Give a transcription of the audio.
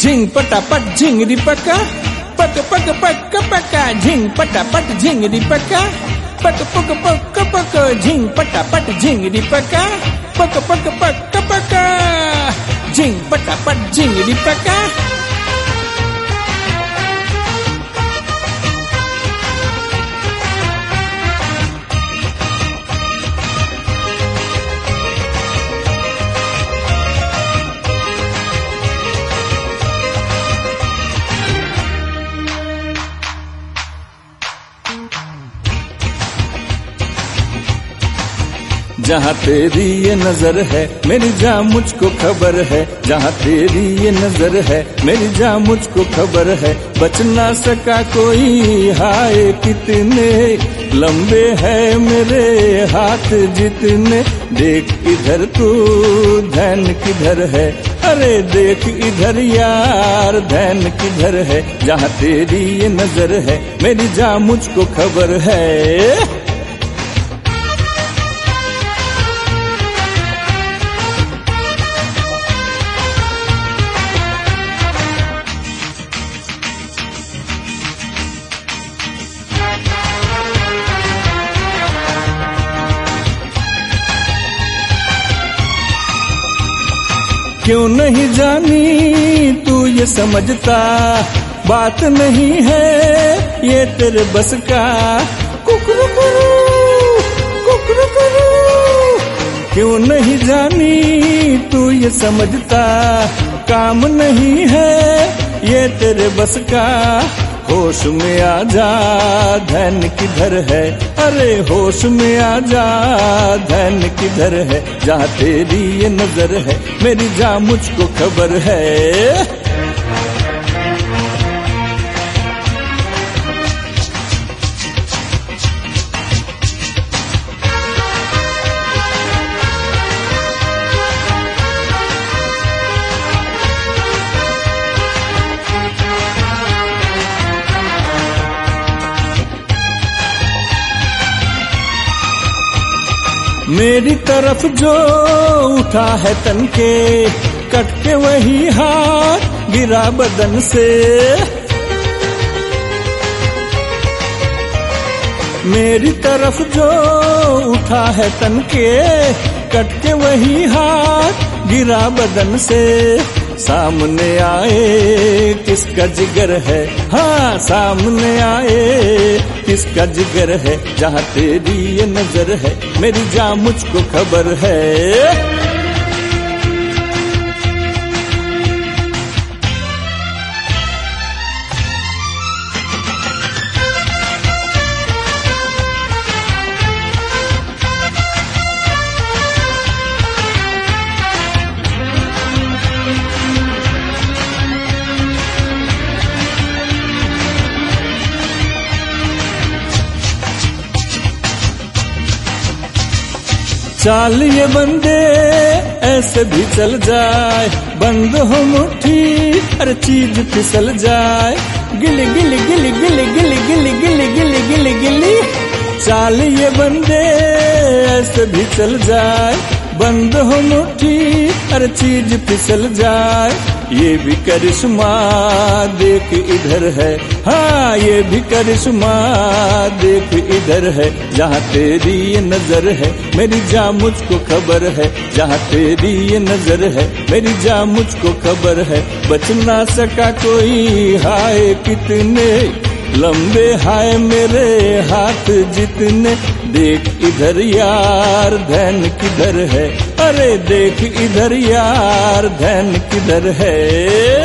झिंग पटापट झिंगरी पका, पक पक पक पका, झिंग पटापट झिंगरी पका, पक पक पक पक, झिंग पटापट झिंगरी पका, पक पक पक पका, झिंग पटापट झिंगरी पका। जहाँ तेरी ये नजर है मेरी जान मुझको खबर है, जहाँ तेरी ये नजर है मेरी जान मुझको खबर है, बच ना सका कोई। हाय कितने लंबे हैं मेरे हाथ जितने, देख इधर तू ध्यान किधर है, अरे देख इधर यार ध्यान किधर है, जहाँ तेरी ये नजर है मेरी जान मुझको खबर है। क्यों नहीं जानी तू ये समझता, बात नहीं है ये तेरे बस का। कुकरुकुरु कुकरुकुरु, क्यों नहीं जानी तू ये समझता, काम नहीं है ये तेरे बस का। होश में आ जा ध्यान किधर है, अरे होश में आ जा ध्यान किधर है, जहाँ तेरी ये नजर है मेरी जान मुझको खबर है। मेरी तरफ जो उठा है तन के, कट के वही हाथ गिरा बदन से। मेरी तरफ जो उठा है तन के, कट के वही हाथ गिरा बदन से। सामने आए किसका जिगर है, हाँ सामने आए किसका जिगर है, जहाँ तेरी ये नजर है मेरी जान मुझको खबर है। चाल ये बंदे ऐसे भी चल जाए, बंद हो मुट्ठी अरे चीज फिसल जाए। गिली गिली गिली गिली गिली गिली गिली गिली गिली गिली, चाल ये बंदे ऐसे भी चल जाए, बंद हो मुट्ठी अरे चीज फिसल जाए। ये भी करिश्मा देख इधर है, हाँ ये भी करिश्मा देख इधर है, जहाँ तेरी ये नजर है मेरी जान मुझको खबर है, जहाँ तेरी ये नजर है मेरी जान मुझको खबर है। बच ना सका कोई, हाय कितने लंबे हाय मेरे हाथ जितने, देख इधर यार ध्यान किधर है, अरे देख इधर यार ध्यान किधर है।